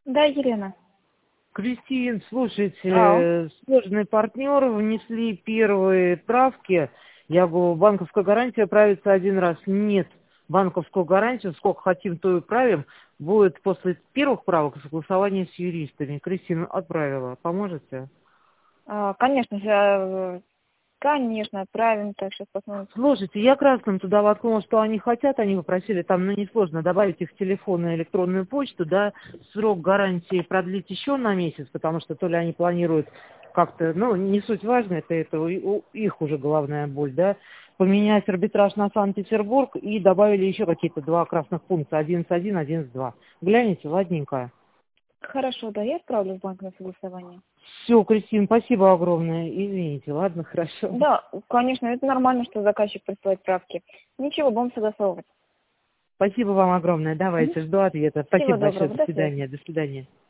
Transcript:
Да, Елена. Кристин, Ау. слушайте, сложный партнер, внесли первые правки. Я говорю, банковская гарантия правится один раз. Нет, банковскую гарантию, сколько хотим, то и правим. Будет после первых правок согласование с юристами. Кристина отправила. Поможете? Конечно, конечно, отправим. Так, сейчас посмотрим. Слушайте, я красным туда воткнула, что они хотят, они попросили там, ну, несложно, добавить их телефон и электронную почту, да, срок гарантии продлить еще на месяц, потому что то ли они планируют как-то, ну, не суть важно, это у их уже головная боль, да, поменять арбитраж на Санкт-Петербург и добавили еще какие-то два красных пункта, 11.1, 11.2. Гляните, ладненько. Хорошо, да, я отправлю в банк на согласование. Все, Кристин, спасибо огромное, извините, ладно, хорошо. Да, конечно, это нормально, что заказчик присылает правки. Ничего, будем согласовывать. Спасибо вам огромное. Мгм. Давайте, жду ответа. Всего Спасибо большое. доброго, До до связи. свидания. До свидания.